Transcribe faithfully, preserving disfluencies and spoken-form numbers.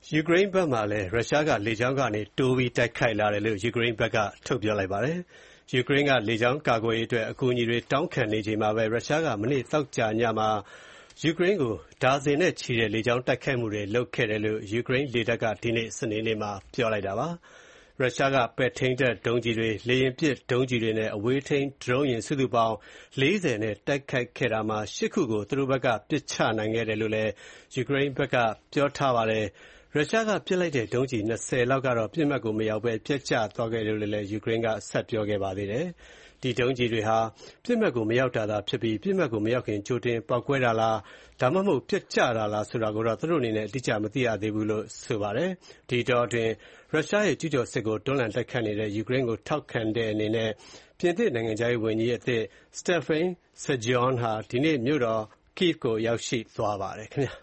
ယူကရိန်းဘက်မှာလည်းရုရှားကလေကြောင်းကနေတိုးပြီးတိုက်ခိုက်လာတယ်လို့ယူကရိန်းဘက်ကထုတ်ပြောလိုက်ပါတယ်။ယူကရိန်းကလေကြောင်းကာကွယ်ရေးအတွက်အကူအညီတွေတောင်းခံနေချိန်မှာပဲရုရှားကမနေ့သောကြာညမှာယူကရိန်းကိုဒါဇင်နဲ့ချီတဲ့လေကြောင်းတိုက်ခိုက်မှုတွေလုပ်ခဲ့တယ်လို့ယူကရိန်းလေတပ်ကဒီနေ့စနေနေ့မှာပြောလိုက်တာပါ။ရုရှားကပဲ့ထိန်းတပ်ဒုံးကျည်တွေ၊လေယာဉ်ပစ်ဒုံးကျည်တွေနဲ့အဝေးထိန်းဒရုန်းယာဉ်စုစုပေါင်းလေးဆယ်နဲ့တိုက်ခိုက်ခဲ့တာမှာရှစ်ခုကိုသူတို့ဘက်ကပစ်ချနိုင်ခဲ့တယ်လို့လည်းယူကရိန်းဘက်ကပြောထားပါတယ်။ရုရှားကပစ်လိုက်တဲ့ဒုံးကျည်၂၀လောက်ကတော့ပစ်မှတ်ကိုမရောက်ဘဲပျက်ကျသွားခဲ့တယ်လို့လည်းယူကရိန်းကဆက်ပြောခဲ့ပါသေးတယ်။ဒီဒုံးကျည်တွေဟာပစ်မှတ်ကိုမရောက်တာသာဖြစ်ပြီးပစ်မှတ်ကိုမရောက်ခင်ကြိုတင်ပေါက်ကွဲတာလားဒါမှမဟုတ်ပျက်ကျတာလားဆိုတာကိုတော့သူတို့အနေနဲ့အတိအကျမသိရသေးဘူးလို့ဆိုပါတယ်။ဒီအတောအတွင်းရုရှားရဲ့ကျူးကျော်စစ်ကိုတွန်းလှန်တိုက်ခိုက်နေတဲ့ယူကရိန်းကိုထောက်ခံတဲ့အနေနဲ့ပြင်သစ်နိုင်ငံခြားရေးဝန်ကြီးအသစ် Stéphane Séjourné ဟာဒီနေ့မြို့တော် Kyiv ကိုရောက်ရှိသွားပါတယ်ခင်ဗျာ။